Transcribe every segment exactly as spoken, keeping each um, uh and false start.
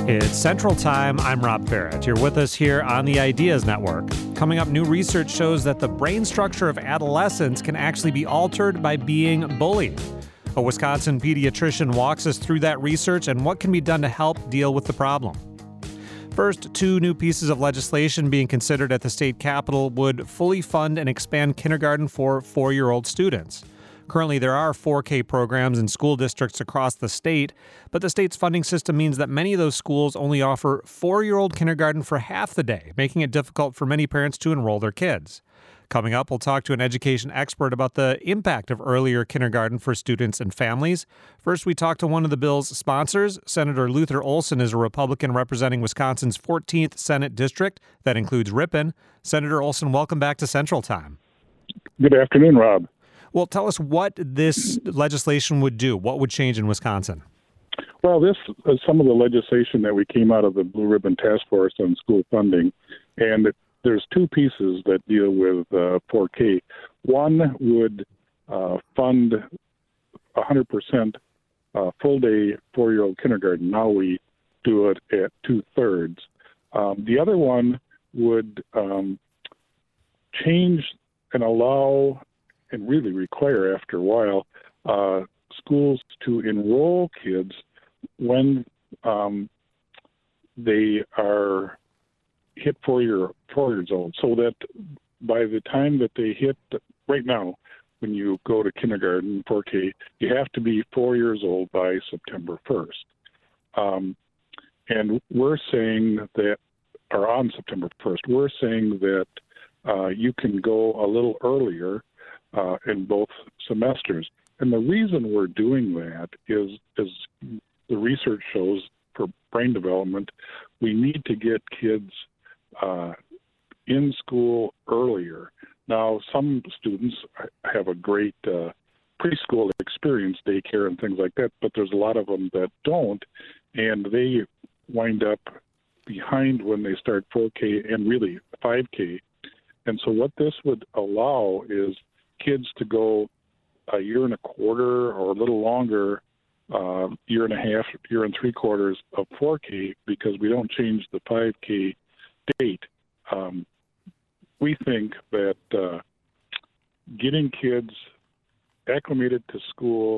It's Central Time. I'm Rob Barrett. You're with us here on the Ideas Network. Coming up, new research shows that the brain structure of adolescents can actually be altered by being bullied. A Wisconsin pediatrician walks us through that research and what can be done to help deal with the problem. First, two new pieces of legislation being considered at the state capitol would fully fund and expand kindergarten for four-year-old students. Currently, there are four K programs in school districts across the state, but the state's funding system means that many of those schools only offer four-year-old kindergarten for half the day, making it difficult for many parents to enroll their kids. Coming up, we'll talk to an education expert about the impact of earlier kindergarten for students and families. First, we talk to one of the bill's sponsors. Senator Luther Olsen is a Republican representing Wisconsin's fourteenth Senate District. That includes Ripon. Senator Olsen, welcome back to Central Time. Good afternoon, Rob. Well, tell us what this legislation would do. What would change in Wisconsin? Well, this is some of the legislation that we came out of the Blue Ribbon Task Force on school funding, and there's two pieces that deal with uh, four K. One would uh, fund one hundred percent uh, full-day four-year-old kindergarten. Now we do it at two-thirds. Um, the other one would um, change and allow and really require, after a while, uh, schools to enroll kids when um, they are hit four year four years old, so that by the time that they hit, right now, when you go to kindergarten four K, you have to be four years old by September first. Um, and we're saying that, or on September first, we're saying that uh, you can go a little earlier Uh, in both semesters. And the reason we're doing that is, as the research shows, for brain development, we need to get kids uh, in school earlier. Now, some students have a great uh, preschool experience, daycare and things like that, but there's a lot of them that don't, and they wind up behind when they start four K and really five K. And so what this would allow is kids to go a year and a quarter or a little longer, uh, year and a half, year and three quarters of four K, because we don't change the five K date. Um, we think that uh, getting kids acclimated to school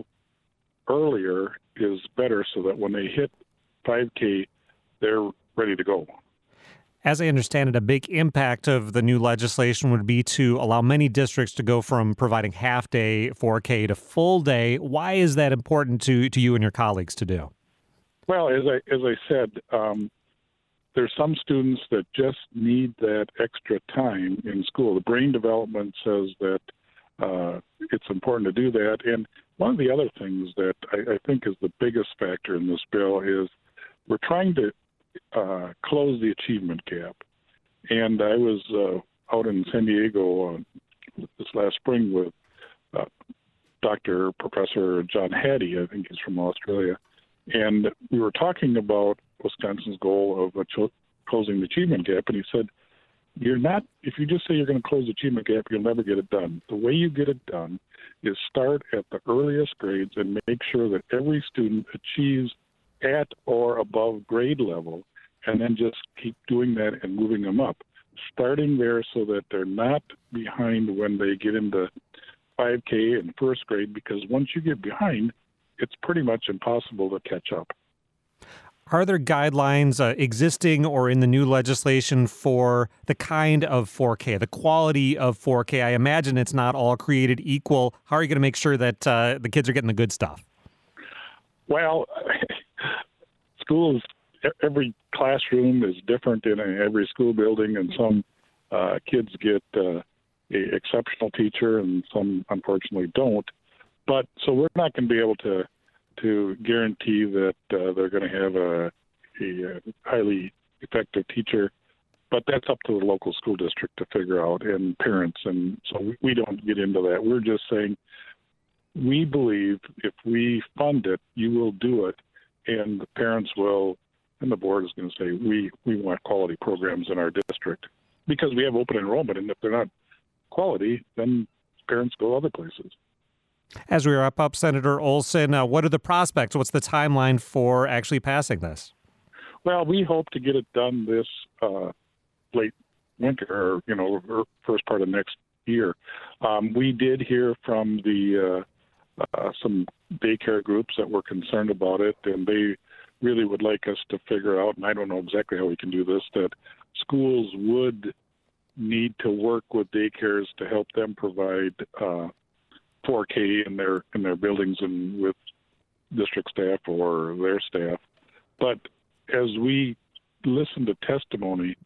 earlier is better, so that when they hit five K, they're ready to go. As I understand it, a big impact of the new legislation would be to allow many districts to go from providing half-day four K to full-day. Why is that important to, to you and your colleagues to do? Well, as I as I said, um, there's some students that just need that extra time in school. The brain development says that uh, it's important to do that. And one of the other things that I, I think is the biggest factor in this bill is we're trying to Uh, close the achievement gap. And I was uh, out in San Diego uh, this last spring with uh, Doctor Professor John Hattie, I think he's from Australia, and we were talking about Wisconsin's goal of uh, ch- closing the achievement gap, and he said, you're not, if you just say you're going to close the achievement gap, you'll never get it done. The way you get it done is start at the earliest grades and make sure that every student achieves at or above grade level, and then just keep doing that and moving them up, starting there so that they're not behind when they get into five K in first grade, because once you get behind, it's pretty much impossible to catch up. Are there guidelines uh, existing or in the new legislation for the kind of four K, the quality of four K? I imagine it's not all created equal. How are you going to make sure that uh, the kids are getting the good stuff? Well, schools, every classroom is different in every school building, and some uh, kids get uh, a exceptional teacher and some unfortunately don't. But so we're not going to be able to to guarantee that uh, they're going to have a, a highly effective teacher, but that's up to the local school district to figure out, and parents, and so we, we don't get into that. We're just saying we believe if we fund it, you will do it, and the parents will, and the board is going to say, we, we want quality programs in our district, because we have open enrollment, and if they're not quality, then parents go other places. As we wrap up, Senator Olsen, uh, what are the prospects? What's the timeline for actually passing this? Well, we hope to get it done this uh, late winter, or you know, or first part of next year. Um, we did hear from the uh, uh, some daycare groups that were concerned about it, and they really would like us to figure out, and I don't know exactly how we can do this, that schools would need to work with daycares to help them provide uh, four K in their in their buildings and with district staff or their staff. But as we listened to testimony,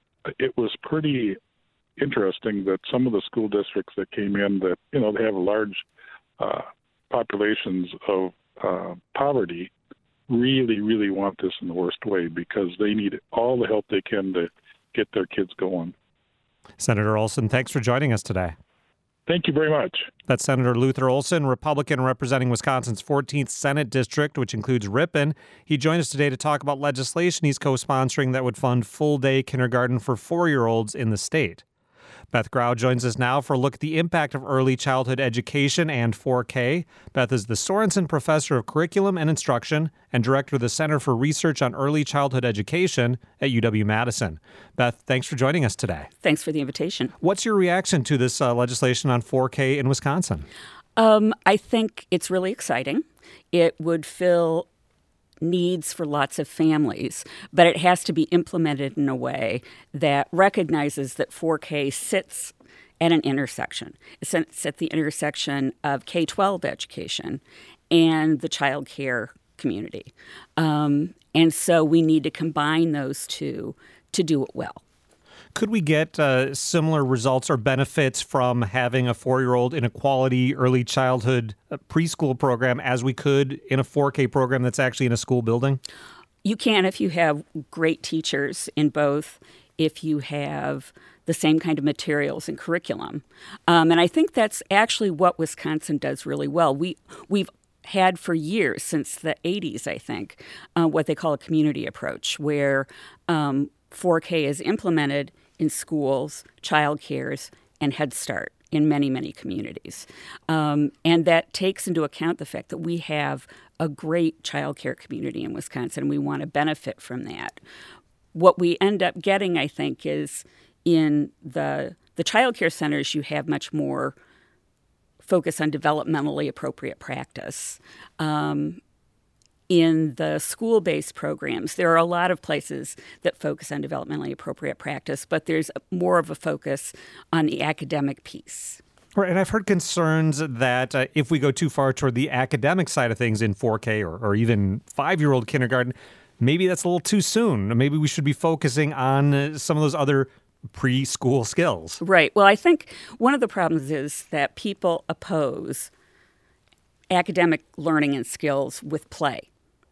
it was pretty interesting that some of the school districts that came in that, you know, they have large uh, populations of uh, poverty really, really want this in the worst way because they need all the help they can to get their kids going. Senator Olson, thanks for joining us today. Thank you very much. That's Senator Luther Olson, Republican representing Wisconsin's fourteenth Senate District, which includes Ripon. He joined us today to talk about legislation he's co-sponsoring that would fund full-day kindergarten for four-year-olds in the state. Beth Grau joins us now for a look at the impact of early childhood education and four K. Beth is the Sorensen Professor of Curriculum and Instruction and Director of the Center for Research on Early Childhood Education at U W-Madison. Beth, thanks for joining us today. Thanks for the invitation. What's your reaction to this uh, legislation on four K in Wisconsin? Um, I think it's really exciting. It would fill needs for lots of families, but it has to be implemented in a way that recognizes that four K sits at an intersection. It sits at the intersection of K twelve education and the child care community. Um, and so we need to combine those two to do it well. Could we get uh, similar results or benefits from having a four-year-old in a quality early childhood uh, preschool program as we could in a four K program that's actually in a school building? You can if you have great teachers in both, if you have the same kind of materials and curriculum. Um, and I think that's actually what Wisconsin does really well. We, we've had for years, since the eighties, I think, uh, what they call a community approach, where um, four K is implemented in schools, child cares, and Head Start in many, many communities. Um, and that takes into account the fact that we have a great child care community in Wisconsin, and we want to benefit from that. What we end up getting, I think, is in the, the child care centers, you have much more focus on developmentally appropriate practice. Um, In the school-based programs, there are a lot of places that focus on developmentally appropriate practice, but there's more of a focus on the academic piece. Right, and I've heard concerns that uh, if we go too far toward the academic side of things in four K or, or even five-year-old kindergarten, maybe that's a little too soon. Maybe we should be focusing on uh, some of those other preschool skills. Right. Well, I think one of the problems is that people oppose academic learning and skills with play.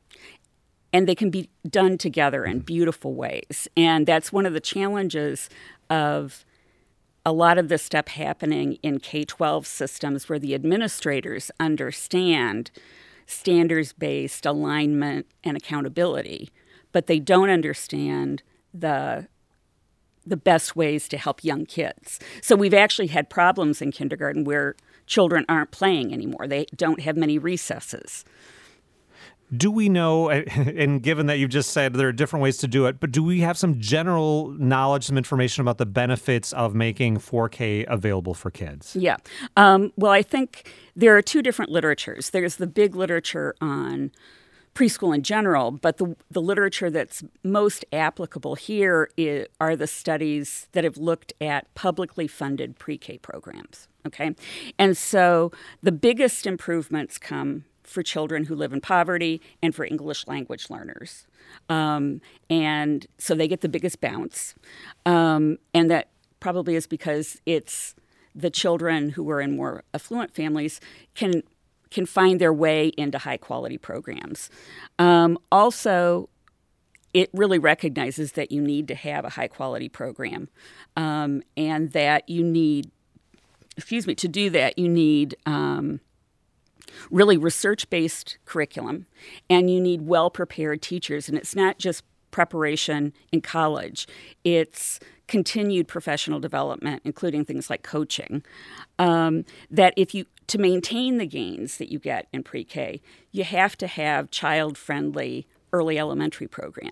And they can be done together in beautiful ways. And that's one of the challenges of a lot of this stuff happening in K twelve systems where the administrators understand standards-based alignment and accountability, but they don't understand the the best ways to help young kids. So we've actually had problems in kindergarten where children aren't playing anymore. They don't have many recesses. Do we know, and given that you've just said there are different ways to do it, but do we have some general knowledge, some information about the benefits of making four K available for kids? Yeah. Um, well, I think there are two different literatures. There's the big literature on preschool in general, but the, the literature that's most applicable here is, are the studies that have looked at publicly funded pre-K programs, okay? And so the biggest improvements come for children who live in poverty and for English language learners. Um, and so they get the biggest bounce. Um, and that probably is because it's the children who are in more affluent families can can find their way into high-quality programs. Um, also, it really recognizes that you need to have a high-quality program um, and that you need, excuse me, to do that, you need um, really research-based curriculum, and you need well-prepared teachers. And it's not just preparation in college. It's continued professional development, including things like coaching, um, that if you, to maintain the gains that you get in pre-K, you have to have child-friendly early elementary programs.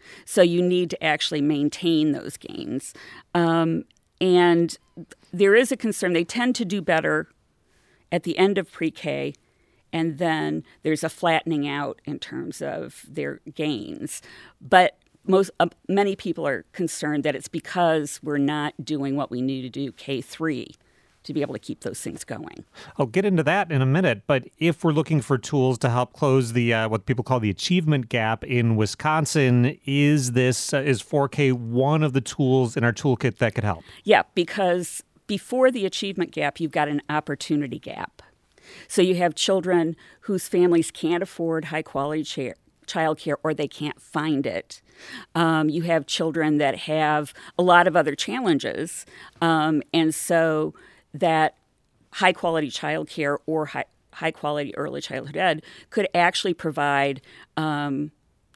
So you need to actually maintain those gains. Um, and there is a concern. They tend to do better at the end of pre-K, and then there's a flattening out in terms of their gains. But most uh, many people are concerned that it's because we're not doing what we need to do K three to be able to keep those things going. I'll get into that in a minute, but if we're looking for tools to help close the uh, what people call the achievement gap in Wisconsin, is this uh, is four K one of the tools in our toolkit that could help? Yeah, because before the achievement gap, you've got an opportunity gap. So you have children whose families can't afford high-quality cha- child care or they can't find it. Um, you have children that have a lot of other challenges, um, and so that high-quality child care or high, high-quality early childhood ed could actually provide um,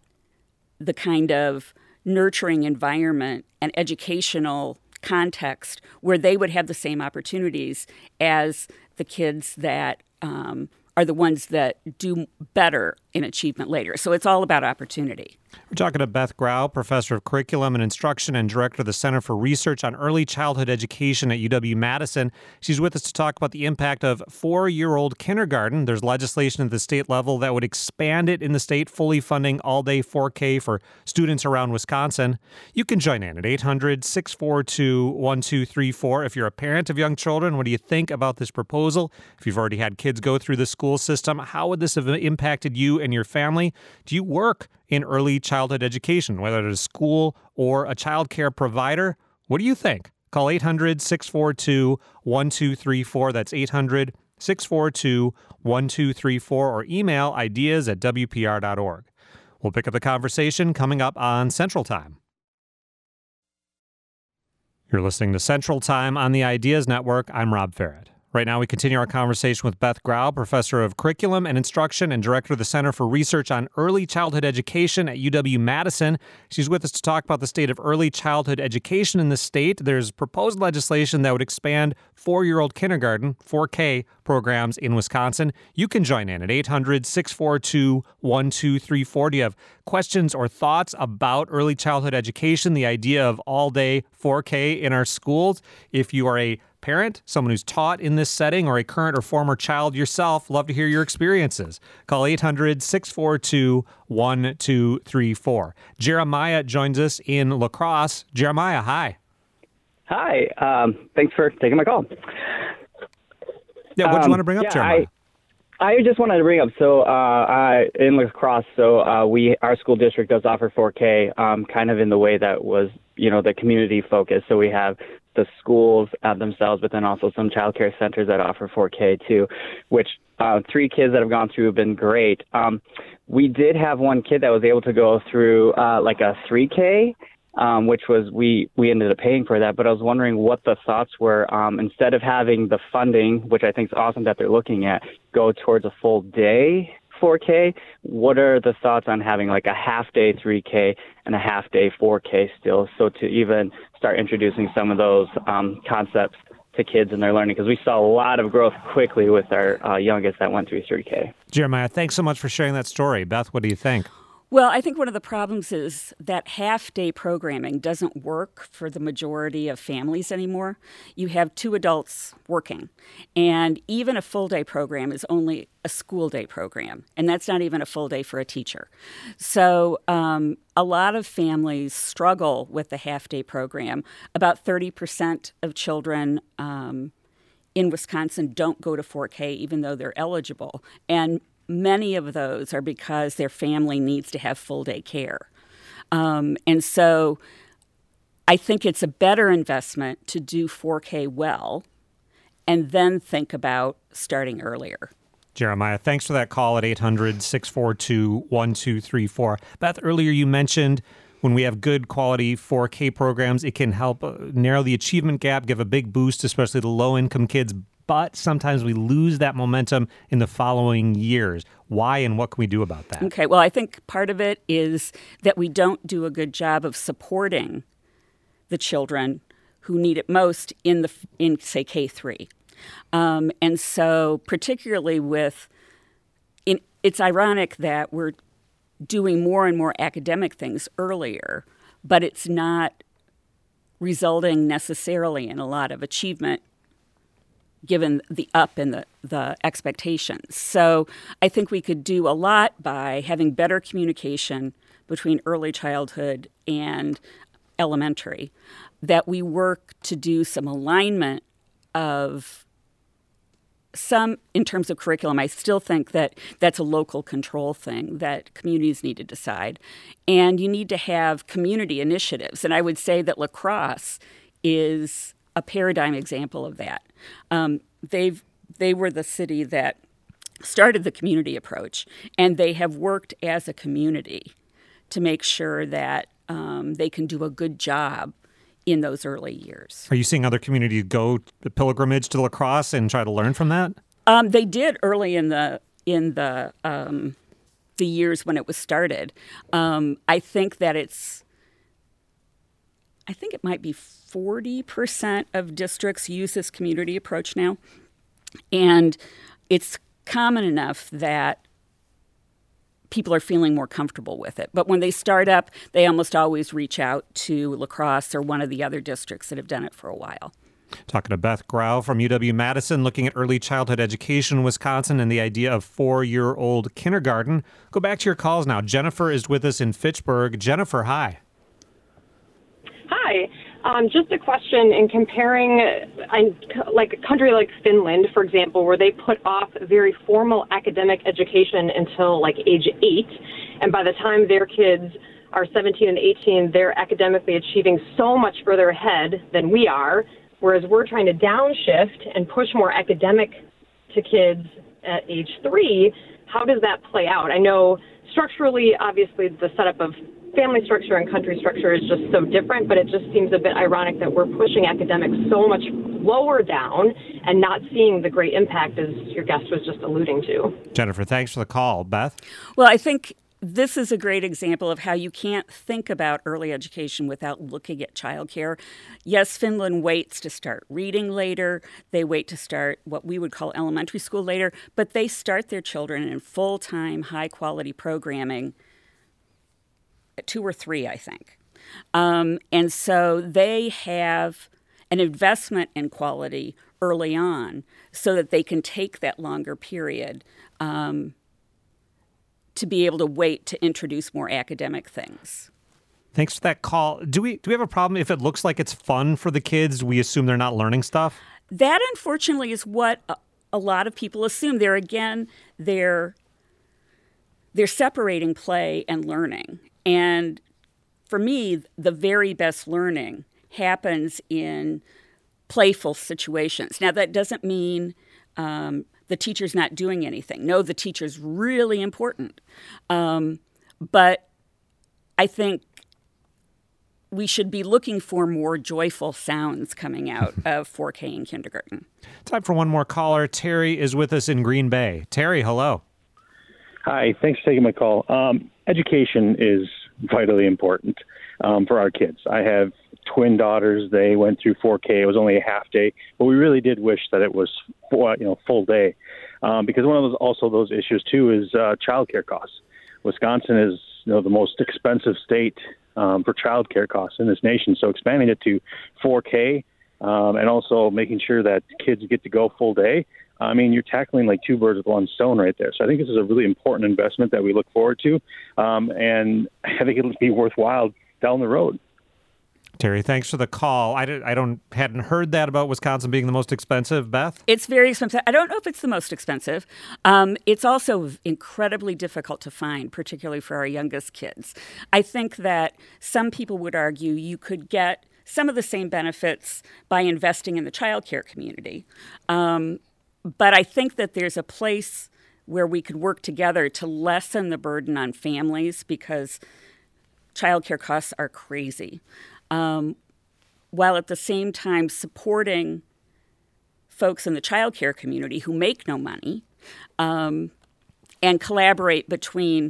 the kind of nurturing environment and educational context where they would have the same opportunities as the kids that um, are the ones that do better in achievement later. So it's all about opportunity. We're talking to Beth Grau, professor of curriculum and instruction and director of the Center for Research on Early Childhood Education at U W-Madison. She's with us to talk about the impact of four-year-old kindergarten. There's legislation at the state level that would expand it in the state, fully funding all-day four K for students around Wisconsin. You can join in at eight hundred, six four two, one two three four. If you're a parent of young children, what do you think about this proposal? If you've already had kids go through the school system, how would this have impacted you and your family? Do you work in early childhood education, whether it is school or a child care provider? What do you think? Call eight hundred, six four two, one two three four. That's eight hundred, six four two, one two three four, or email ideas at w p r dot org. We'll pick up the conversation coming up on Central Time. You're listening to Central Time on the Ideas Network. I'm Rob Farrett. Right now, we continue our conversation with Beth Grau, professor of curriculum and instruction and director of the Center for Research on Early Childhood Education at U W-Madison. She's with us to talk about the state of early childhood education in the state. There's proposed legislation that would expand four-year-old kindergarten, four K, programs in Wisconsin. You can join in at eight hundred, six four two, one two three four. Do you have questions or thoughts about early childhood education, the idea of all-day four K in our schools? If you are a parent, someone who's taught in this setting, or a current or former child yourself, love to hear your experiences. Call eight hundred, six four two, one two three four. Jeremiah joins us in La Crosse. Jeremiah, hi. Hi. Um, thanks for taking my call. Yeah, what do you um, want to bring up, yeah, Jeremiah? I, I just wanted to bring up, so uh, I, in La Crosse, so uh, we our school district does offer four K, um, kind of in the way that was, you know, the community focus. So we have the schools uh, themselves, but then also some child care centers that offer four K too, which uh, three kids that have gone through have been great. Um, we did have one kid that was able to go through uh, like a three K, um, which was, we, we ended up paying for that. But I was wondering what the thoughts were, um, instead of having the funding, which I think is awesome that they're looking at, go towards a full day four K, what are the thoughts on having like a half day three K and a half day four K still? So to even start introducing some of those um, concepts to kids in their learning, because we saw a lot of growth quickly with our uh, youngest that went through three K. Jeremiah, thanks so much for sharing that story. Beth, what do you think? Well, I think one of the problems is that half-day programming doesn't work for the majority of families anymore. You have two adults working, and even a full-day program is only a school-day program, and that's not even a full day for a teacher. So um, a lot of families struggle with the half-day program. About thirty percent of children um, in Wisconsin don't go to four K even though they're eligible, and many of those are because their family needs to have full-day care. Um, and so I think it's a better investment to do four K well and then think about starting earlier. Jeremiah, thanks for that call at eight hundred, six four two, one two three four. Beth, earlier you mentioned when we have good quality four K programs, it can help narrow the achievement gap, give a big boost, especially to low-income kids. But sometimes we lose that momentum in the following years. Why and what can we do about that? Okay, well, I think part of it is that we don't do a good job of supporting the children who need it most in, the in say, K three. Um, and so particularly with, in, it's ironic that we're doing more and more academic things earlier, but it's not resulting necessarily in a lot of achievement given the up in the, the expectations. So I think we could do a lot by having better communication between early childhood and elementary, that we work to do some alignment of some, in terms of curriculum. I still think that that's a local control thing that communities need to decide. And you need to have community initiatives. And I would say that La Crosse is a paradigm example of that. Um, they've they were the city that started the community approach, and they have worked as a community to make sure that um, they can do a good job in those early years. Are you seeing other communities go the pilgrimage to La Crosse and try to learn from that? Um, they did early in the in the um, the years when it was started. Um, I think that it's. I think it might be forty percent of districts use this community approach now, and it's common enough that people are feeling more comfortable with it. But when they start up, they almost always reach out to La Crosse or one of the other districts that have done it for a while. Talking to Beth Grau from U W-Madison, looking at early childhood education in Wisconsin and the idea of four-year-old kindergarten. Go back to your calls now. Jennifer is with us in Fitchburg. Jennifer, hi. Hi. Um, just a question in comparing, I, like a country like Finland, for example, where they put off very formal academic education until like age eight, and by the time their kids are seventeen and eighteen, they're academically achieving so much further ahead than we are, whereas we're trying to downshift and push more academic to kids at age three. How does that play out? I know structurally, obviously, the setup of family structure and country structure is just so different, but it just seems a bit ironic that we're pushing academics so much lower down and not seeing the great impact, as your guest was just alluding to. Jennifer, thanks for the call. Beth? Well, I think this is a great example of how you can't think about early education without looking at childcare. Yes, Finland waits to start reading later. They wait to start what we would call elementary school later, but they start their children in full-time, high-quality programming at two or three, I think. Um, and so they have an investment in quality early on so that they can take that longer period um, to be able to wait to introduce more academic things. Thanks for that call. Do we do we have a problem if it looks like it's fun for the kids? We assume they're not learning stuff? That, unfortunately, is what a, a lot of people assume. They're, again, they're, they're separating play and learning. And for me, the very best learning happens in playful situations. Now, that doesn't mean um, the teacher's not doing anything. No, the teacher's really important. Um, but I think we should be looking for more joyful sounds coming out of four K in kindergarten. Time for one more caller. Terry is with us in Green Bay. Terry, hello. Hi, thanks for taking my call. Um, education is vitally important um, for our kids. I have twin daughters. They went through four K. It was only a half day, but we really did wish that it was full, you know, full day, um, because one of those also those issues too is uh, childcare costs. Wisconsin is, you know, the most expensive state um, for childcare costs in this nation. So expanding it to four K um, and also making sure that kids get to go full day. I mean, you're tackling like two birds with one stone right there. So I think this is a really important investment that we look forward to, um, and I think it'll be worthwhile down the road. Terry, thanks for the call. I, did, I don't hadn't heard that about Wisconsin being the most expensive. Beth? It's very expensive. I don't know if it's the most expensive. Um, it's also incredibly difficult to find, particularly for our youngest kids. I think that some people would argue you could get some of the same benefits by investing in the childcare community. Um, But I think that there's a place where we could work together to lessen the burden on families because childcare costs are crazy, um, while at the same time supporting folks in the childcare community who make no money um, and collaborate between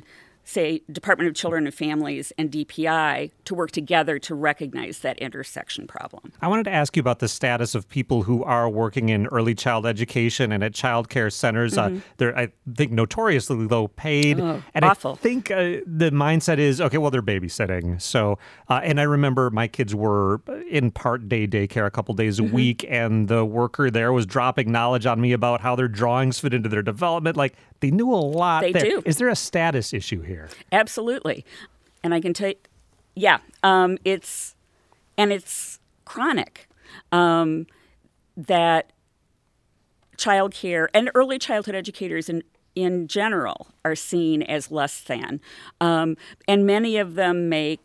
say, Department of Children and Families and D P I to work together to recognize that intersection problem. I wanted to ask you about the status of people who are working in early child education and at child care centers. Mm-hmm. Uh, they're, I think, notoriously low paid. Oh, and awful. I think uh, the mindset is, okay, well, they're babysitting. So, uh, and I remember my kids were in part day daycare a couple days a mm-hmm. week, and the worker there was dropping knowledge on me about how their drawings fit into their development. Like, they knew a lot They there. do. Is there a status issue here? Absolutely. And I can tell you, yeah, um, it's, and it's chronic, um, that childcare and early childhood educators in, in general are seen as less than. Um, and many of them make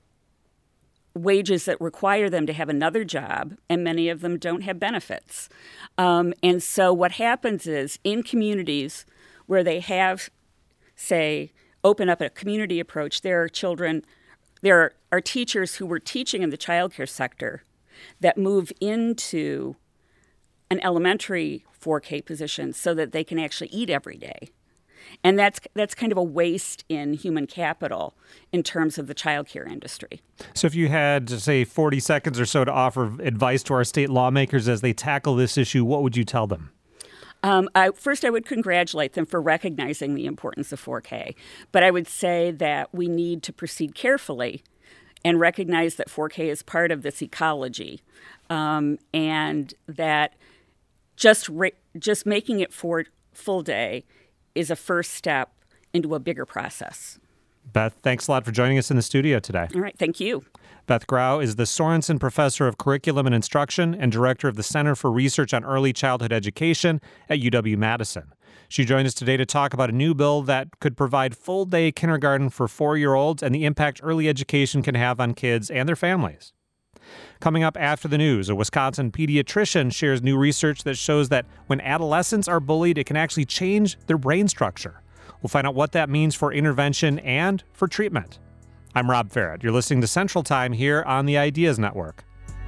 wages that require them to have another job, and many of them don't have benefits. Um, and so what happens is in communities where they have, say, open up a community approach, there are children, there are teachers who were teaching in the childcare sector that move into an elementary four K position so that they can actually eat every day. And that's that's kind of a waste in human capital in terms of the childcare industry. So if you had, say, forty seconds or so to offer advice to our state lawmakers as they tackle this issue, what would you tell them? Um, I, first, I would congratulate them for recognizing the importance of four K. But I would say that we need to proceed carefully and recognize that four K is part of this ecology, um, and that just ra- just making it for full day is a first step into a bigger process. Beth, thanks a lot for joining us in the studio today. All right, thank you. Beth Grau is the Sorensen Professor of Curriculum and Instruction and Director of the Center for Research on Early Childhood Education at U W-Madison. She joined us today to talk about a new bill that could provide full-day kindergarten for four-year-olds and the impact early education can have on kids and their families. Coming up after the news, a Wisconsin pediatrician shares new research that shows that when adolescents are bullied, it can actually change their brain structure. We'll find out what that means for intervention and for treatment. I'm Rob Farrett. You're listening to Central Time here on the Ideas Network.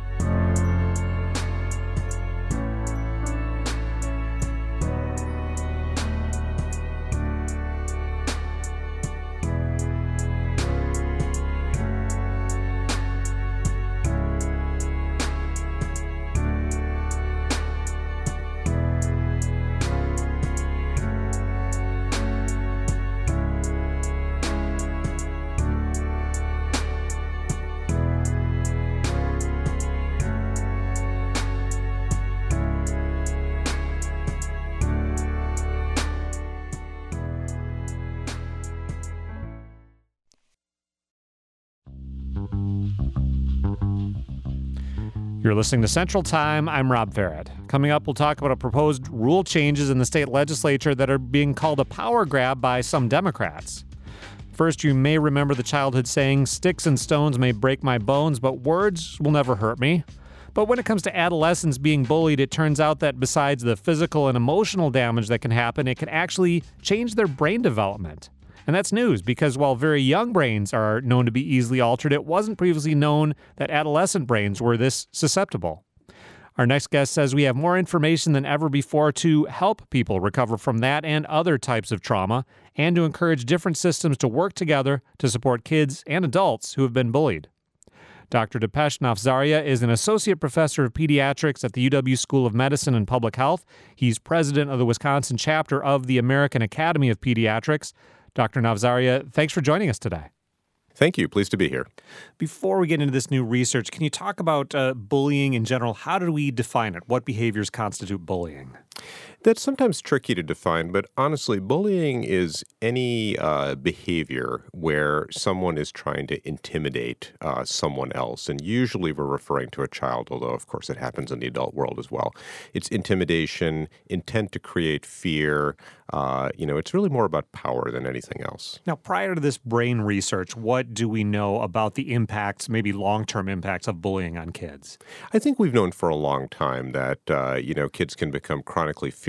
You're listening to Central Time. I'm Rob Farrett. Coming up, we'll talk about a proposed rule changes in the state legislature that are being called a power grab by some Democrats. First, you may remember the childhood saying, "Sticks and stones may break my bones, but words will never hurt me." But when it comes to adolescents being bullied, it turns out that besides the physical and emotional damage that can happen, it can actually change their brain development. And that's news because while very young brains are known to be easily altered, it wasn't previously known that adolescent brains were this susceptible. Our next guest says we have more information than ever before to help people recover from that and other types of trauma, and to encourage different systems to work together to support kids and adults who have been bullied. Doctor Dipesh Nafzaria is an associate professor of pediatrics at the U W School of Medicine and Public Health. He's president of the Wisconsin chapter of the American Academy of Pediatrics. Doctor Nafzaria, thanks for joining us today. Thank you. Pleased to be here. Before we get into this new research, can you talk about uh, bullying in general? How do we define it? What behaviors constitute bullying? That's sometimes tricky to define, but honestly, bullying is any uh, behavior where someone is trying to intimidate uh, someone else. And usually we're referring to a child, although, of course, it happens in the adult world as well. It's intimidation, intent to create fear. Uh, you know, it's really more about power than anything else. Now, prior to this brain research, what do we know about the impacts, maybe long-term impacts of bullying on kids? I think we've known for a long time that, uh, you know, kids can become chronically fearful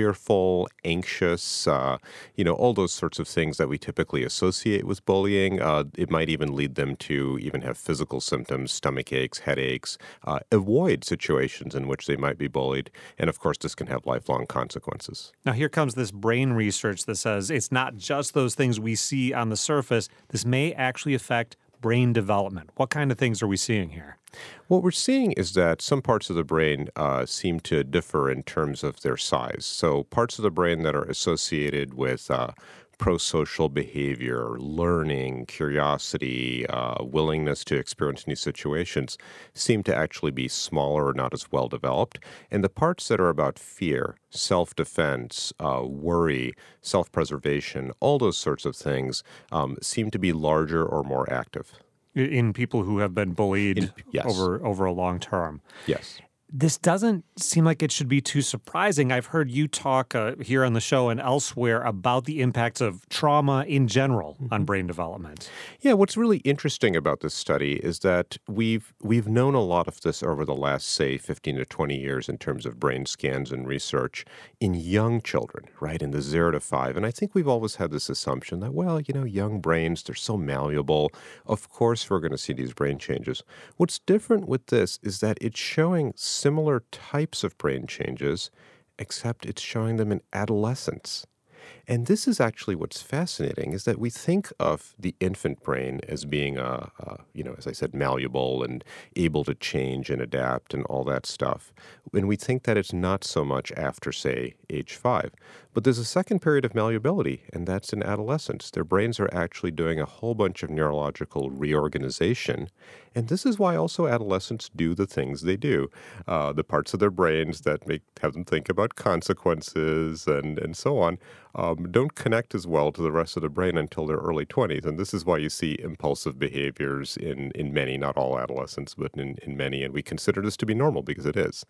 fearful, anxious, uh, you know, all those sorts of things that we typically associate with bullying. Uh, it might even lead them to even have physical symptoms, stomach aches, headaches, uh, avoid situations in which they might be bullied. And of course, this can have lifelong consequences. Now, here comes this brain research that says it's not just those things we see on the surface. This may actually affect brain development. What kind of things are we seeing here? What we're seeing is that some parts of the brain uh, seem to differ in terms of their size. So parts of the brain that are associated with uh, prosocial behavior, learning, curiosity, uh, willingness to experience new situations seem to actually be smaller or not as well developed. And the parts that are about fear, self-defense, uh, worry, self-preservation, all those sorts of things um, seem to be larger or more active. In people who have been bullied In, yes. over over a long term. Yes. This doesn't seem like it should be too surprising. I've heard you talk uh, here on the show and elsewhere about the impacts of trauma in general mm-hmm. on brain development. Yeah, what's really interesting about this study is that we've we've known a lot of this over the last, say, fifteen to twenty years in terms of brain scans and research in young children, right, in the zero to five. And I think we've always had this assumption that, well, you know, young brains, they're so malleable. Of course we're going to see these brain changes. What's different with this is that it's showing similar types of brain changes, except it's showing them in adolescence. And this is actually what's fascinating, is that we think of the infant brain as being, uh, uh, you know, as I said, malleable and able to change and adapt and all that stuff. And we think that it's not so much after, say, age five. But there's a second period of malleability, and that's in adolescence. Their brains are actually doing a whole bunch of neurological reorganization. And this is why also adolescents do the things they do. Uh, the parts of their brains that make have them think about consequences and, and so on um, don't connect as well to the rest of the brain until their early twenties. And this is why you see impulsive behaviors in, in many, not all adolescents, but in, in many. And we consider this to be normal because it is.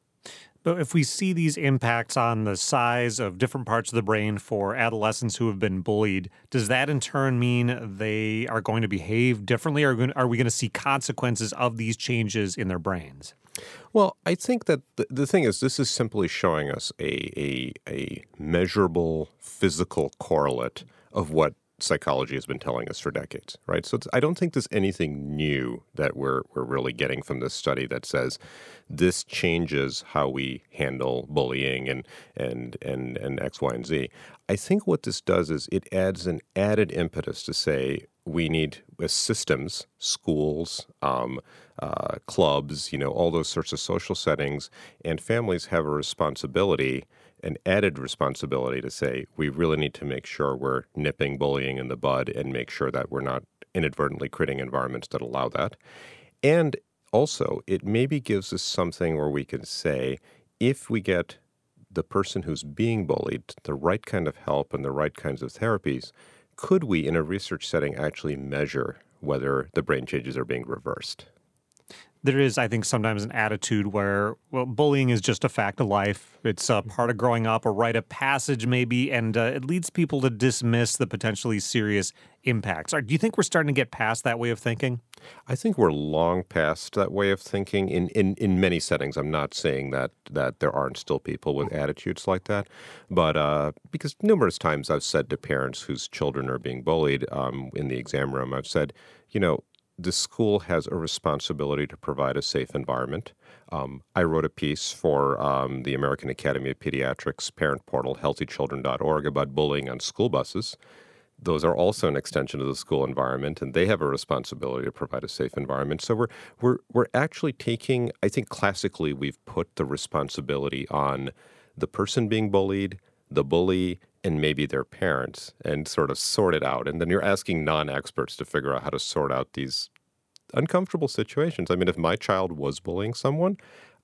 But if we see these impacts on the size of different parts of the brain for adolescents who have been bullied, does that in turn mean they are going to behave differently? Or are we going to see consequences of these changes in their brains? Well, I think that the, the thing is, this is simply showing us a, a, a measurable physical correlate of what psychology has been telling us for decades, right? So it's, I don't think there's anything new that we're we're really getting from this study that says this changes how we handle bullying and and and and X, Y, and Z. I think what this does is it adds an added impetus to say we need, as systems, schools, um, uh, clubs, you know, all those sorts of social settings, and families have a responsibility, an added responsibility to say we really need to make sure we're nipping bullying in the bud and make sure that we're not inadvertently creating environments that allow that. And also, it maybe gives us something where we can say, if we get the person who's being bullied the right kind of help and the right kinds of therapies, could we, in a research setting, actually measure whether the brain changes are being reversed? There is, I think, sometimes an attitude where, well, bullying is just a fact of life. It's a part of growing up, a rite of passage maybe, and uh, it leads people to dismiss the potentially serious impacts. Do you think we're starting to get past that way of thinking? I think we're long past that way of thinking in, in, in many settings. I'm not saying that, that there aren't still people with attitudes like that, but uh, because numerous times I've said to parents whose children are being bullied um, in the exam room, I've said, you know, the school has a responsibility to provide a safe environment. Um, I wrote a piece for um, the American Academy of Pediatrics parent portal, healthy children dot org, about bullying on school buses. Those are also an extension of the school environment, and they have a responsibility to provide a safe environment. So we're we're we're actually taking, I think classically we've put the responsibility on the person being bullied, the bully, and maybe their parents, and sort of sort it out. And then you're asking non-experts to figure out how to sort out these uncomfortable situations. I mean, if my child was bullying someone,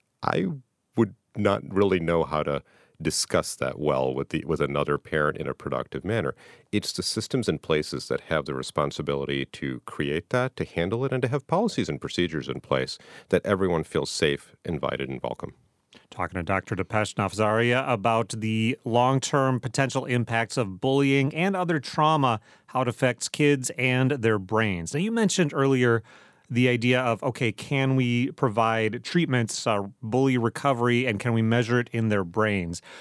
I would not really know how to discuss that well with the with another parent in a productive manner. It's the systems and places that have the responsibility to create that, to handle it, and to have policies and procedures in place that everyone feels safe, invited, and welcome. Talking to Doctor Dipesh Nafzaria about the long-term potential impacts of bullying and other trauma, how it affects kids and their brains. Now, you mentioned earlier the idea of, okay, can we provide treatments, uh, bully recovery, and can we measure it in their brains?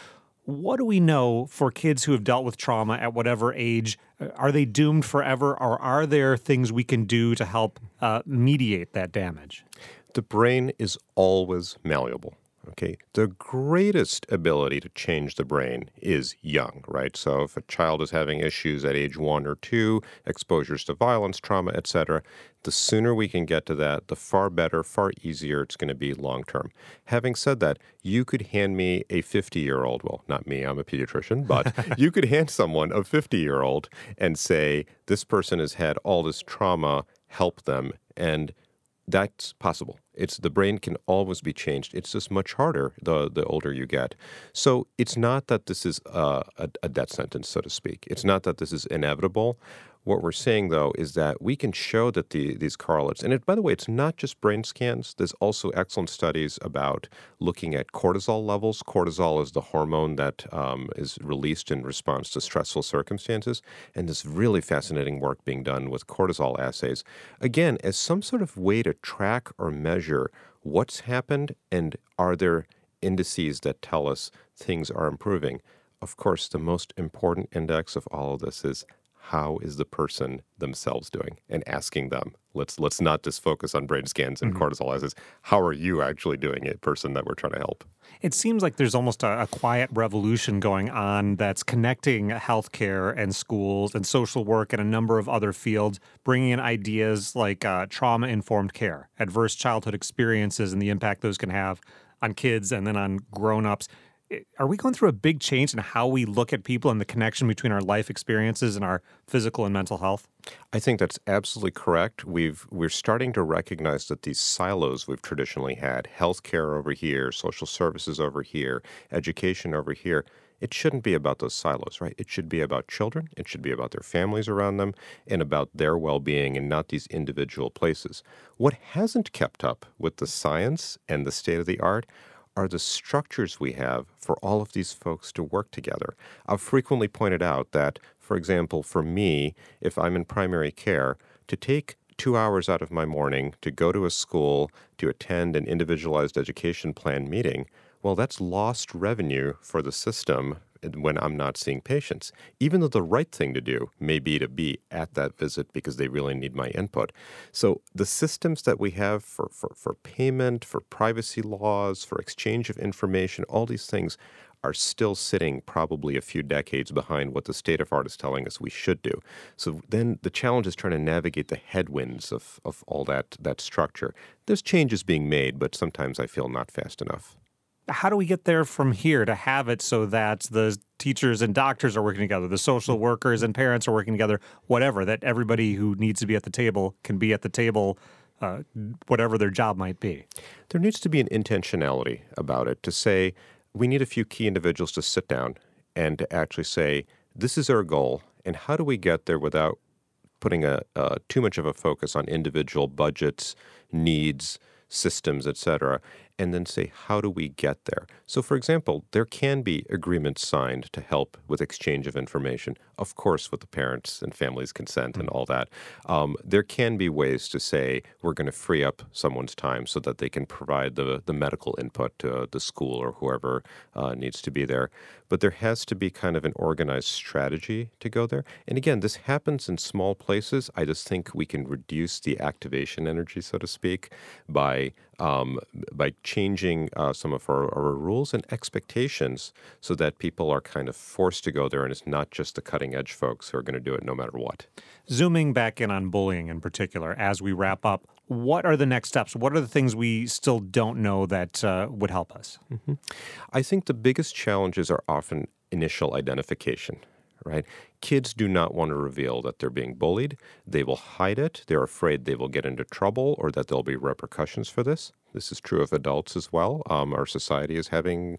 What do we know for kids who have dealt with trauma at whatever age? Are they doomed forever, or are there things we can do to help uh, mediate that damage? The brain is always malleable. Okay, the greatest ability to change the brain is young, right? So if a child is having issues at age one or two, exposures to violence, trauma, et cetera, the sooner we can get to that, the far better, far easier it's going to be long term. Having said that, you could hand me a fifty-year-old, well, not me, I'm a pediatrician, but you could hand someone a fifty-year-old and say, this person has had all this trauma, help them, and that's possible. It's the brain can always be changed. It's just much harder the the older you get. So it's not that this is a, a, a death sentence, so to speak. It's not that this is inevitable. What we're saying, though, is that we can show that the these correlates, and it, by the way, it's not just brain scans. There's also excellent studies about looking at cortisol levels. Cortisol is the hormone that um, is released in response to stressful circumstances, and there's really fascinating work being done with cortisol assays, again, as some sort of way to track or measure what's happened and are there indices that tell us things are improving. Of course, the most important index of all of this is how is the person themselves doing, and asking them. Let's let's not just focus on brain scans and mm-hmm. cortisol assays. How are you actually doing it, person that we're trying to help? It seems like there's almost a, a quiet revolution going on that's connecting healthcare and schools and social work and a number of other fields, bringing in ideas like uh, trauma-informed care, adverse childhood experiences and the impact those can have on kids and then on grown-ups. Are we going through a big change in how we look at people and the connection between our life experiences and our physical and mental health? I think that's absolutely correct. We've, we're starting to recognize that these silos we've traditionally had, healthcare over here, social services over here, education over here, it shouldn't be about those silos, right? It should be about children. It should be about their families around them and about their well-being and not these individual places. What hasn't kept up with the science and the state of the art are the structures we have for all of these folks to work together. I've frequently pointed out that, for example, for me, if I'm in primary care, to take two hours out of my morning to go to a school to attend an individualized education plan meeting, well, that's lost revenue for the system when I'm not seeing patients, even though the right thing to do may be to be at that visit because they really need my input. So the systems that we have for, for, for payment, for privacy laws, for exchange of information, all these things are still sitting probably a few decades behind what the state of art is telling us we should do. So then the challenge is trying to navigate the headwinds of, of all that, that structure. There's changes being made, but sometimes I feel not fast enough. How do we get there from here to have it so that the teachers and doctors are working together, the social workers and parents are working together, whatever, that everybody who needs to be at the table can be at the table, uh, whatever their job might be? There needs to be an intentionality about it to say we need a few key individuals to sit down and to actually say, this is our goal, and how do we get there without putting a uh, too much of a focus on individual budgets, needs, systems, et cetera, and then say, how do we get there? So, for example, there can be agreements signed to help with exchange of information, of course, with the parents' and families' consent and all that. Um, there can be ways to say, we're going to free up someone's time so that they can provide the, the medical input to the school or whoever uh, needs to be there. But there has to be kind of an organized strategy to go there. And again, this happens in small places. I just think we can reduce the activation energy, so to speak, by um, by changing uh, some of our, our rules and expectations so that people are kind of forced to go there and it's not just the cutting edge folks who are going to do it no matter what. Zooming back in on bullying in particular, as we wrap up, what are the next steps? What are the things we still don't know that uh, would help us? Mm-hmm. I think the biggest challenges are often initial identification. Right? Kids do not want to reveal that they're being bullied. They will hide it. They're afraid they will get into trouble or that there'll be repercussions for this. This is true of adults as well. Um, our society is having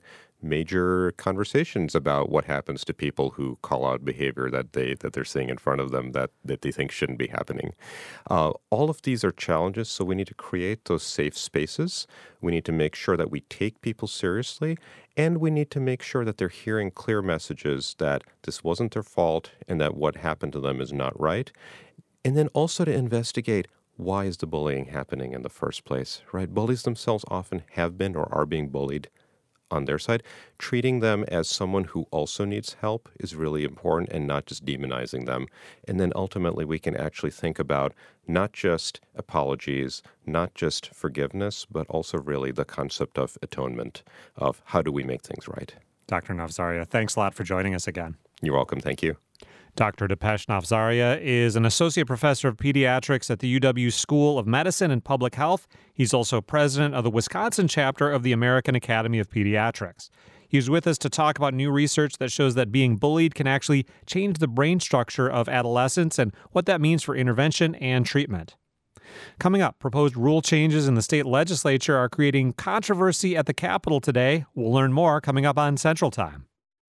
major conversations about what happens to people who call out behavior that they that they're seeing in front of them that, that they think shouldn't be happening. Uh, all of these are challenges, so we need to create those safe spaces. We need to make sure that we take people seriously, and we need to make sure that they're hearing clear messages that this wasn't their fault and that what happened to them is not right. And then also to investigate, why is the bullying happening in the first place, right? Bullies themselves often have been or are being bullied on their side, treating them as someone who also needs help is really important and not just demonizing them. And then ultimately we can actually think about not just apologies, not just forgiveness, but also really the concept of atonement, of how do we make things right. Doctor Navzaria, thanks a lot for joining us again. You're welcome. Thank you. Doctor Dipesh Navzaria is an associate professor of pediatrics at the U W School of Medicine and Public Health. He's also president of the Wisconsin chapter of the American Academy of Pediatrics. He's with us to talk about new research that shows that being bullied can actually change the brain structure of adolescents and what that means for intervention and treatment. Coming up, proposed rule changes in the state legislature are creating controversy at the Capitol today. We'll learn more coming up on Central Time.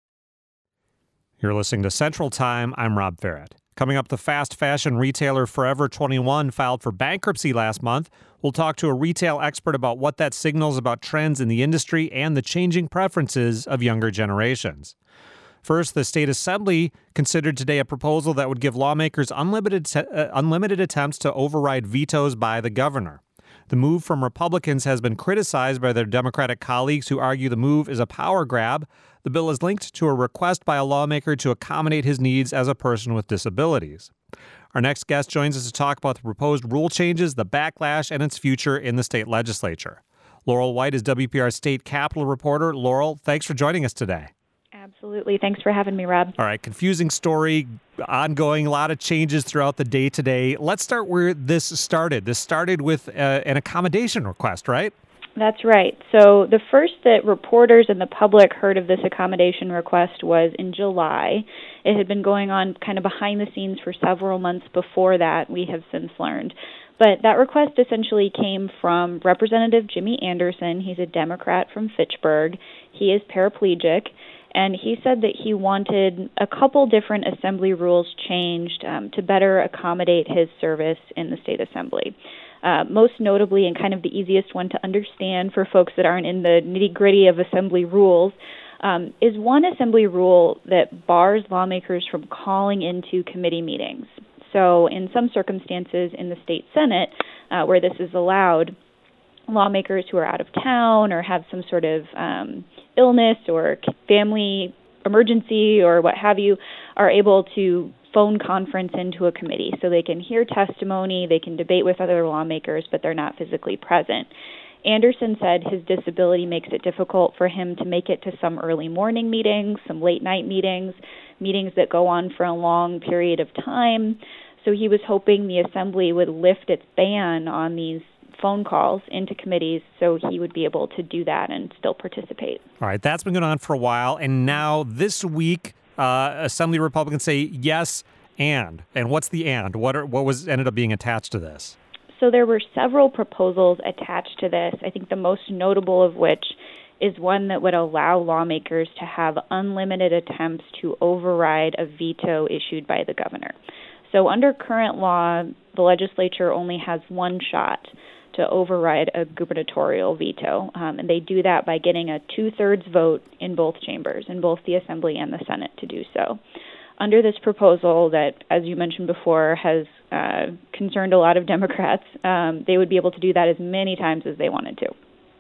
You're listening to Central Time. I'm Rob Ferret. Coming up, the fast fashion retailer Forever twenty-one filed for bankruptcy last month. We'll talk to a retail expert about what that signals about trends in the industry and the changing preferences of younger generations. First, the state assembly considered today a proposal that would give lawmakers unlimited, uh, unlimited attempts to override vetoes by the governor. The move from Republicans has been criticized by their Democratic colleagues who argue the move is a power grab. The bill is linked to a request by a lawmaker to accommodate his needs as a person with disabilities. Our next guest joins us to talk about the proposed rule changes, the backlash, and its future in the state legislature. Laurel White is W P R State Capitol reporter. Laurel, thanks for joining us today. Absolutely. Thanks for having me, Rob. All right. Confusing story, ongoing, a lot of changes throughout the day today. Let's start where this started. This started with uh, an accommodation request, right? That's right. So the first that reporters and the public heard of this accommodation request was in July. It had been going on kind of behind the scenes for several months before that, we have since learned. But that request essentially came from Representative Jimmy Anderson. He's a Democrat from Fitchburg. He is paraplegic. And he said that he wanted a couple different assembly rules changed um, to better accommodate his service in the state assembly. Uh, most notably, and kind of the easiest one to understand for folks that aren't in the nitty-gritty of assembly rules, um, is one assembly rule that bars lawmakers from calling into committee meetings. So in some circumstances in the state Senate, uh, where this is allowed, lawmakers who are out of town or have some sort of um, illness or family emergency or what have you are able to phone conference into a committee so they can hear testimony, they can debate with other lawmakers, but they're not physically present. Anderson said his disability makes it difficult for him to make it to some early morning meetings, some late night meetings, meetings that go on for a long period of time. So he was hoping the assembly would lift its ban on these phone calls into committees so he would be able to do that and still participate. All right, that's been going on for a while. And now this week, uh, Assembly Republicans say yes and. And what's the and? What are, what was ended up being attached to this? So there were several proposals attached to this. I think the most notable of which is one that would allow lawmakers to have unlimited attempts to override a veto issued by the governor. So under current law, the legislature only has one shot to override a gubernatorial veto, um, and they do that by getting a two-thirds vote in both chambers, in both the Assembly and the Senate to do so. Under this proposal that, as you mentioned before, has uh, concerned a lot of Democrats, um, they would be able to do that as many times as they wanted to.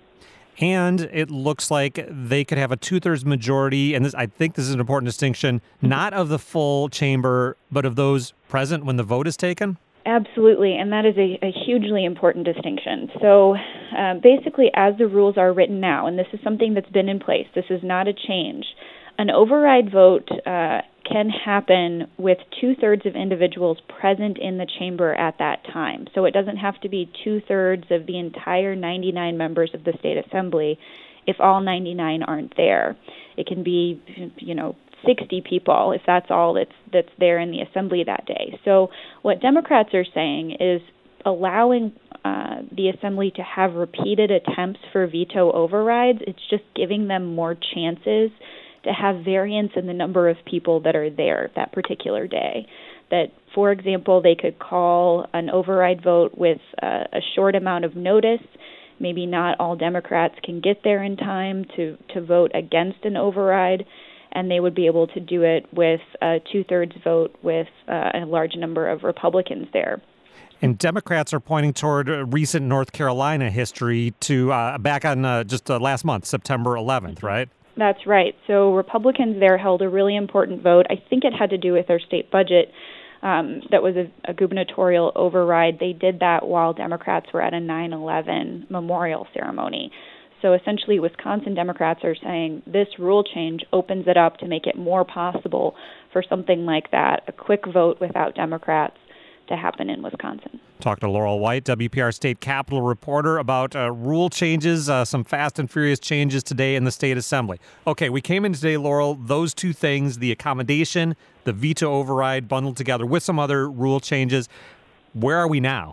And it looks like they could have a two-thirds majority, and this, I think this is an important distinction, not of the full chamber, but of those present when the vote is taken? Absolutely, and that is a, a hugely important distinction. So uh, basically, as the rules are written now, and this is something that's been in place, this is not a change, an override vote uh, can happen with two-thirds of individuals present in the chamber at that time. So it doesn't have to be two-thirds of the entire ninety-nine members of the state assembly if all ninety-nine aren't there. It can be, you know, sixty people if that's all that's that's there in the assembly that day. So what Democrats are saying is allowing uh, the assembly to have repeated attempts for veto overrides. It's just giving them more chances to have variance in the number of people that are there that particular day. That, for example, they could call an override vote with uh, a short amount of notice. Maybe not all Democrats can get there in time to, to vote against an override, and they would be able to do it with a two-thirds vote with uh, a large number of Republicans there. And Democrats are pointing toward a recent North Carolina history to uh, back on uh, just uh, last month, September eleventh, right? That's right. So Republicans there held a really important vote. I think it had to do with their state budget. Um, that was a, a gubernatorial override. They did that while Democrats were at a nine eleven memorial ceremony. So essentially, Wisconsin Democrats are saying this rule change opens it up to make it more possible for something like that, a quick vote without Democrats, to happen in Wisconsin. Talking to Laurel White, W P R State Capitol reporter, about uh, rule changes, uh, some fast and furious changes today in the state assembly. Okay, we came in today, Laurel, those two things, the accommodation, the veto override bundled together with some other rule changes. Where are we now?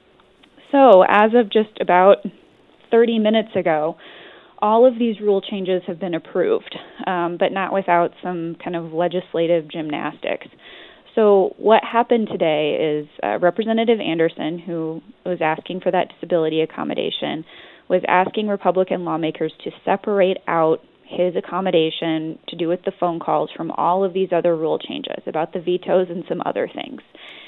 So as of just about thirty minutes ago, all of these rule changes have been approved, um, but not without some kind of legislative gymnastics. So what happened today is uh, Representative Anderson, who was asking for that disability accommodation, was asking Republican lawmakers to separate out his accommodation to do with the phone calls from all of these other rule changes about the vetoes and some other things.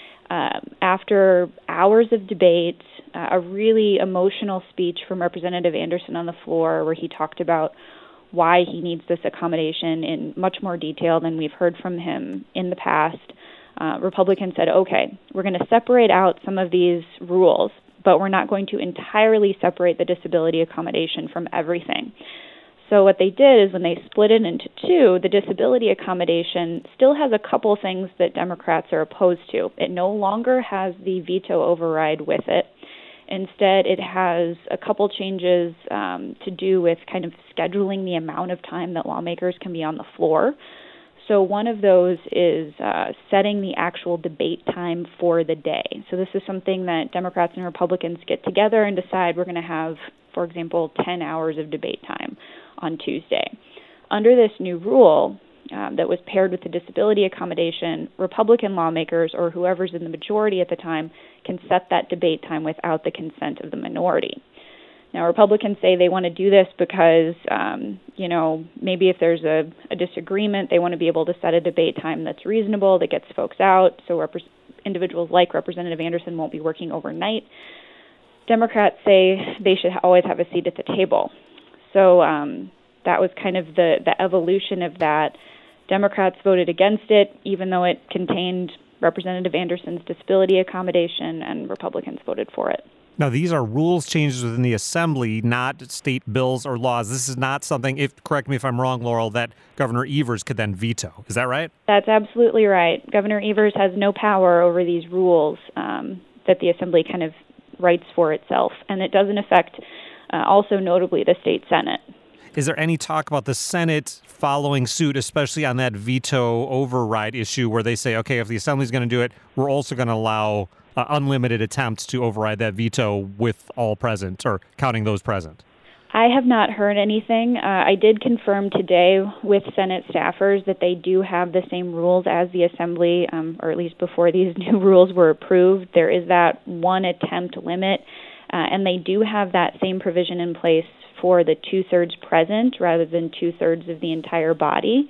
Um, after hours of debate, uh, a really emotional speech from Representative Anderson on the floor where he talked about why he needs this accommodation in much more detail than we've heard from him in the past, Uh, Republicans said, okay, we're going to separate out some of these rules, but we're not going to entirely separate the disability accommodation from everything. So what they did is when they split it into two, the disability accommodation still has a couple things that Democrats are opposed to. It no longer has the veto override with it. Instead, it has a couple changes um, to do with kind of scheduling the amount of time that lawmakers can be on the floor. So one of those is uh, setting the actual debate time for the day. So this is something that Democrats and Republicans get together and decide we're going to have, for example, ten hours of debate time on Tuesday. Under this new rule um, that was paired with the disability accommodation, Republican lawmakers or whoever's in the majority at the time can set that debate time without the consent of the minority. Now, Republicans say they want to do this because, um, you know, maybe if there's a, a disagreement, they want to be able to set a debate time that's reasonable, that gets folks out, so rep- individuals like Representative Anderson won't be working overnight. Democrats say they should always have a seat at the table. So um, that was kind of the, the evolution of that. Democrats voted against it, even though it contained Representative Anderson's disability accommodation, and Republicans voted for it. Now, these are rules changes within the assembly, not state bills or laws. This is not something, if correct me if I'm wrong, Laurel, that Governor Evers could then veto. Is that right? That's absolutely right. Governor Evers has no power over these rules um, that the assembly kind of writes for itself, and it doesn't affect, uh, also notably, the state Senate. Is there any talk about the Senate following suit, especially on that veto override issue where they say, okay, if the assembly's going to do it, we're also going to allow uh, unlimited attempts to override that veto with all present or counting those present? I have not heard anything. Uh, I did confirm today with Senate staffers that they do have the same rules as the Assembly, um, or at least before these new rules were approved. There is that one attempt limit, uh, and they do have that same provision in place for the two-thirds present rather than two-thirds of the entire body.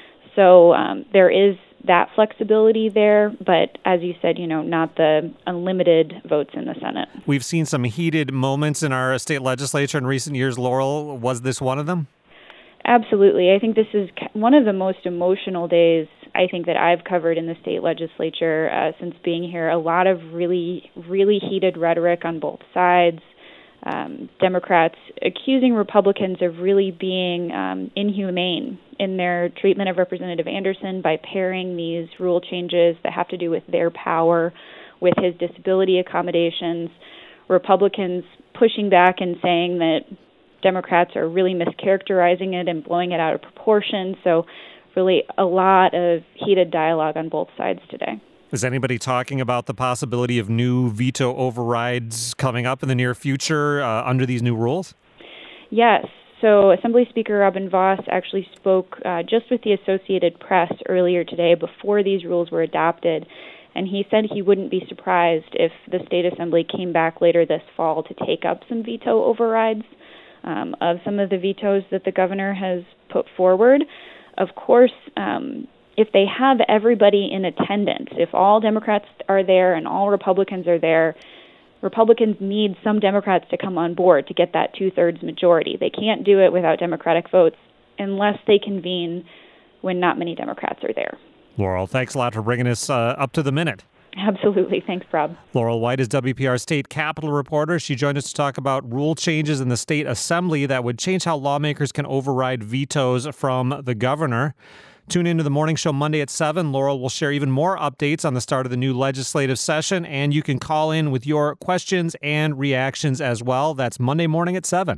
So um, there is that flexibility there, but as you said, you know, not the unlimited votes in the Senate. We've seen some heated moments in our state legislature in recent years. Laurel, was this one of them? Absolutely. I think this is one of the most emotional days I think that I've covered in the state legislature uh, since being here. A lot of really, really heated rhetoric on both sides. Um, Democrats accusing Republicans of really being um, inhumane in their treatment of Representative Anderson by pairing these rule changes that have to do with their power with his disability accommodations. Republicans pushing back and saying that Democrats are really mischaracterizing it and blowing it out of proportion. So really a lot of heated dialogue on both sides today. Is anybody talking about the possibility of new veto overrides coming up in the near future uh, under these new rules? Yes. So Assembly Speaker Robin Vos actually spoke uh, just with the Associated Press earlier today before these rules were adopted, and he said he wouldn't be surprised if the State Assembly came back later this fall to take up some veto overrides um, of some of the vetoes that the governor has put forward. Of course, um, if they have everybody in attendance, if all Democrats are there and all Republicans are there, Republicans need some Democrats to come on board to get that two-thirds majority. They can't do it without Democratic votes unless they convene when not many Democrats are there. Laurel, thanks a lot for bringing us uh, up to the minute. Absolutely. Thanks, Rob. Laurel White is W P R state Capitol reporter. She joined us to talk about rule changes in the state assembly that would change how lawmakers can override vetoes from the governor. Tune into the morning show Monday at seven. Laurel will share even more updates on the start of the new legislative session, and you can call in with your questions and reactions as well. That's Monday morning at seven.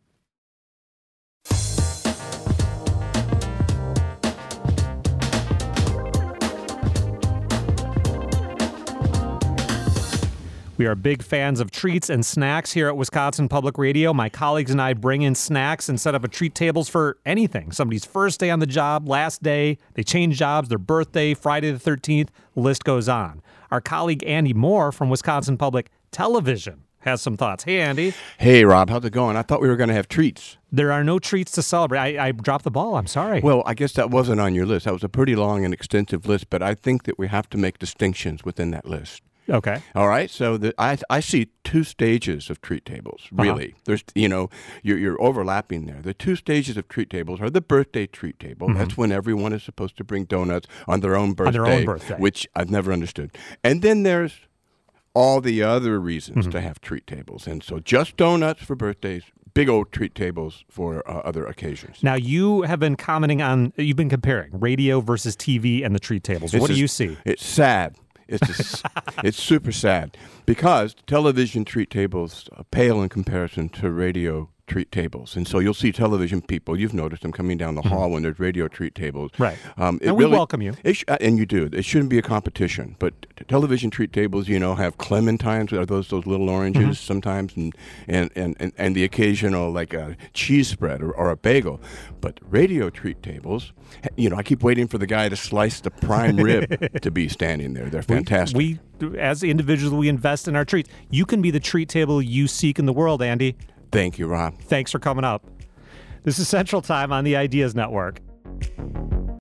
We are big fans of treats and snacks here at Wisconsin Public Radio. My colleagues and I bring in snacks and set up a treat tables for anything. Somebody's first day on the job, last day, they change jobs, their birthday, Friday the thirteenth, the list goes on. Our colleague Andy Moore from Wisconsin Public Television has some thoughts. Hey, Andy. Hey, Rob. How's it going? I thought we were going to have treats. There are no treats to celebrate. I, I dropped the ball. I'm sorry. Well, I guess that wasn't on your list. That was a pretty long and extensive list, but I think that we have to make distinctions within that list. Okay. All right. So the, I I see two stages of treat tables. Really, uh-huh. There's you know you're you're overlapping there. The two stages of treat tables are the birthday treat table. Mm-hmm. That's when everyone is supposed to bring donuts on their own birthday, on their own birthday, which I've never understood. And then there's all the other reasons mm-hmm. to have treat tables. And so just donuts for birthdays. Big old treat tables for uh, other occasions. Now, you have been commenting on, you've been comparing radio versus T V and the treat tables. It's what do just, you see? It's sad. It's just, it's super sad because television treat tables pale in comparison to radio treat tables. And so you'll see television people, you've noticed them coming down the hall mm-hmm. when there's radio treat tables. Right. Um, it and we really, welcome you. It sh- and you do. It shouldn't be a competition. But t- television treat tables, you know, have clementines, are those those little oranges mm-hmm. sometimes, and, and, and, and, and the occasional like a cheese spread or, or a bagel. But radio treat tables, you know, I keep waiting for the guy to slice the prime rib to be standing there. They're fantastic. We, we, as individuals, we invest in our treats. You can be the treat table you seek in the world, Andy. Thank you, Rob. Thanks for coming up. This is Central Time on the Ideas Network.